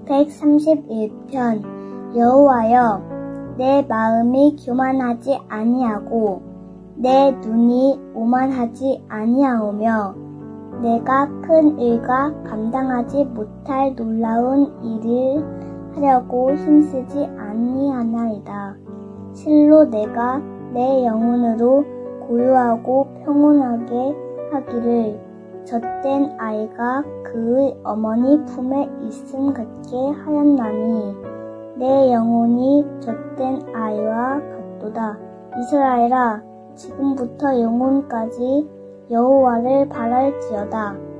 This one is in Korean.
131편 여호와여, 내 마음이 교만하지 아니하고 내 눈이 오만하지 아니하오며 내가 큰 일과 감당하지 못할 놀라운 일을 하려고 힘쓰지 아니하나이다. 실로 내가 내 영혼으로 고요하고 평온하게 하기를 젖된 아이가 그의 어머니 품에 있음 같게 하였나니 내 영혼이 젖된 아이와 같도다. 이스라엘아, 지금부터 영혼까지 여호와를 바랄지어다.